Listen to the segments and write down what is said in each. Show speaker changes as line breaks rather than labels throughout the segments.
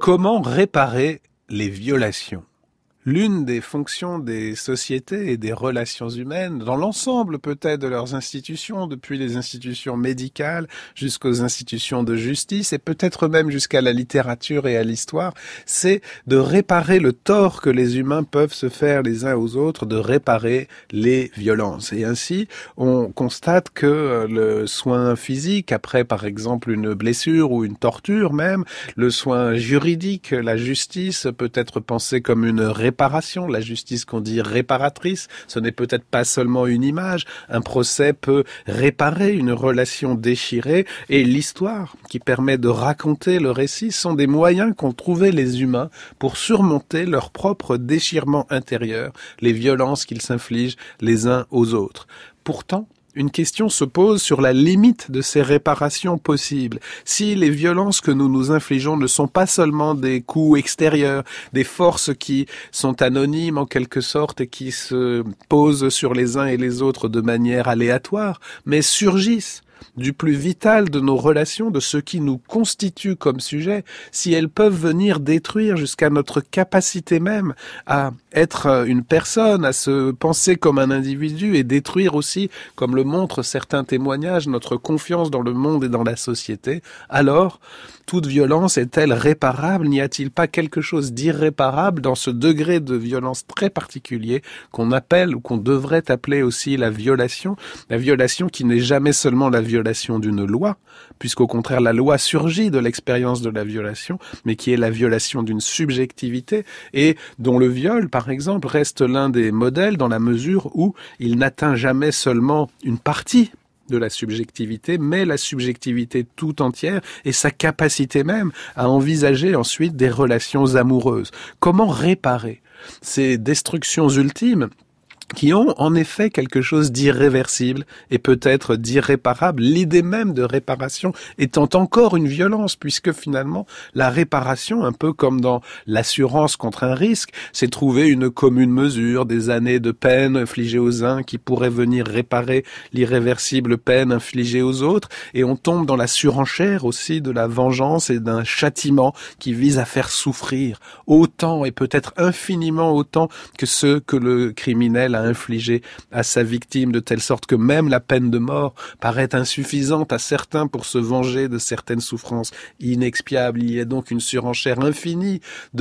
Comment réparer les violations ? L'une des fonctions des sociétés et des relations humaines, dans l'ensemble peut-être de leurs institutions, depuis les institutions médicales jusqu'aux institutions de justice et peut-être même jusqu'à la littérature et à l'histoire, c'est de réparer le tort que les humains peuvent se faire les uns aux autres, de réparer les violences. Et ainsi, on constate que le soin physique, après par exemple une blessure ou une torture même, le soin juridique, la justice peut être pensée comme une réparation, la justice qu'on dit réparatrice, ce n'est peut-être pas seulement une image, un procès peut réparer une relation déchirée et l'histoire qui permet de raconter le récit sont des moyens qu'ont trouvé les humains pour surmonter leur propre déchirement intérieur, les violences qu'ils s'infligent les uns aux autres. Pourtant, une question se pose sur la limite de ces réparations possibles. Si les violences que nous nous infligeons ne sont pas seulement des coups extérieurs, des forces qui sont anonymes en quelque sorte et qui se posent sur les uns et les autres de manière aléatoire, mais surgissent du plus vital de nos relations, de ce qui nous constitue comme sujet, si elles peuvent venir détruire jusqu'à notre capacité même à être une personne, à se penser comme un individu et détruire aussi, comme le montrent certains témoignages, notre confiance dans le monde et dans la société, alors toute violence est-elle réparable ? N'y a-t-il pas quelque chose d'irréparable dans ce degré de violence très particulier qu'on appelle ou qu'on devrait appeler aussi la violation qui n'est jamais seulement la violation d'une loi, puisqu'au contraire la loi surgit de l'expérience de la violation, mais qui est la violation d'une subjectivité et dont le viol, par exemple, reste l'un des modèles dans la mesure où il n'atteint jamais seulement une partie de la subjectivité, mais la subjectivité tout entière et sa capacité même à envisager ensuite des relations amoureuses. Comment réparer ces destructions ultimes qui ont en effet quelque chose d'irréversible et peut-être d'irréparable, l'idée même de réparation étant encore une violence, puisque finalement la réparation, un peu comme dans l'assurance contre un risque, c'est trouver une commune mesure, des années de peine infligées aux uns qui pourraient venir réparer l'irréversible peine infligée aux autres, et on tombe dans la surenchère aussi de la vengeance et d'un châtiment qui vise à faire souffrir autant et peut-être infiniment autant que ce que le criminel a infligé à sa victime, de telle sorte que même la peine de mort paraît insuffisante à certains pour se venger de certaines souffrances inexpiables. Il y a donc une surenchère infinie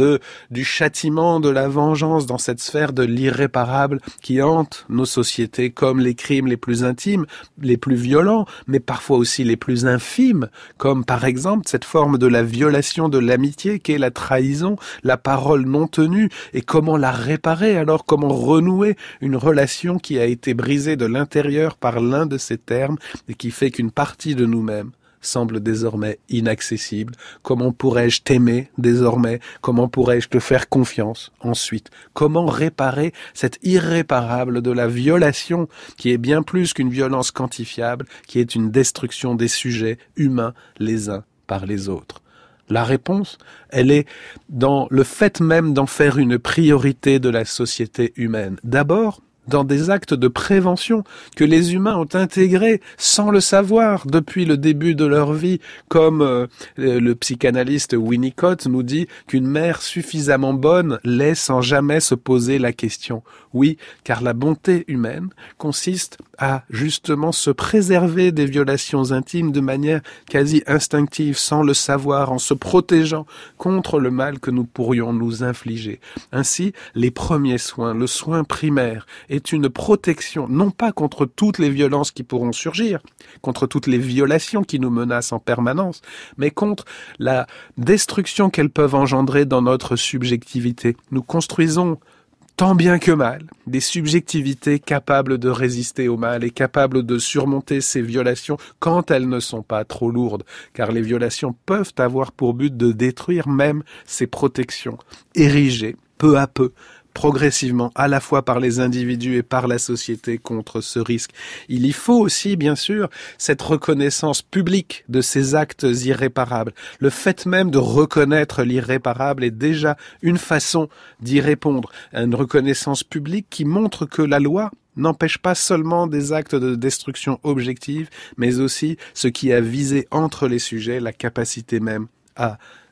du châtiment, de la vengeance dans cette sphère de l'irréparable qui hante nos sociétés comme les crimes les plus intimes, les plus violents, mais parfois aussi les plus infimes, comme par exemple cette forme de la violation de l'amitié qu'est la trahison, la parole non tenue, et comment la réparer alors, comment renouer une relation qui a été brisée de l'intérieur par l'un de ces termes et qui fait qu'une partie de nous-mêmes semble désormais inaccessible. Comment pourrais-je t'aimer désormais ? Comment pourrais-je te faire confiance ensuite ? Comment réparer cet irréparable de la violation qui est bien plus qu'une violence quantifiable, qui est une destruction des sujets humains les uns par les autres ? La réponse, elle est dans le fait même d'en faire une priorité de la société humaine. D'abord, dans des actes de prévention que les humains ont intégrés sans le savoir depuis le début de leur vie, comme le psychanalyste Winnicott nous dit qu'une mère suffisamment bonne l'est sans jamais se poser la question. Oui, car la bonté humaine consiste à justement se préserver des violations intimes de manière quasi instinctive, sans le savoir, en se protégeant contre le mal que nous pourrions nous infliger. Ainsi, les premiers soins, le soin primaire, est une protection, non pas contre toutes les violences qui pourront surgir, contre toutes les violations qui nous menacent en permanence, mais contre la destruction qu'elles peuvent engendrer dans notre subjectivité. Nous construisons tant bien que mal, des subjectivités capables de résister au mal et capables de surmonter ces violations quand elles ne sont pas trop lourdes, car les violations peuvent avoir pour but de détruire même ces protections érigées peu à peu, progressivement, à la fois par les individus et par la société contre ce risque. Il y faut aussi, bien sûr, cette reconnaissance publique de ces actes irréparables. Le fait même de reconnaître l'irréparable est déjà une façon d'y répondre. Une reconnaissance publique qui montre que la loi n'empêche pas seulement des actes de destruction objective, mais aussi ce qui a visé entre les sujets la capacité même à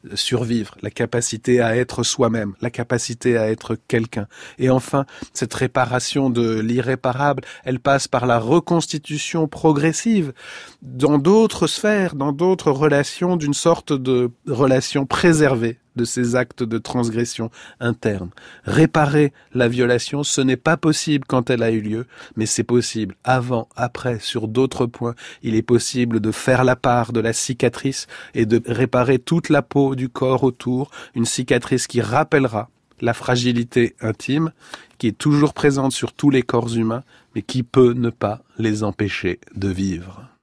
survivre, la capacité à être soi-même, la capacité à être quelqu'un. Et enfin, cette réparation de l'irréparable, elle passe par la reconstitution progressive dans d'autres sphères, dans d'autres relations, d'une sorte de relation préservée de ces actes de transgression interne. Réparer la violation, ce n'est pas possible quand elle a eu lieu, mais c'est possible avant, après, sur d'autres points. Il est possible de faire la part de la cicatrice et de réparer toute la peau du corps autour, une cicatrice qui rappellera la fragilité intime, qui est toujours présente sur tous les corps humains, mais qui peut ne pas les empêcher de vivre.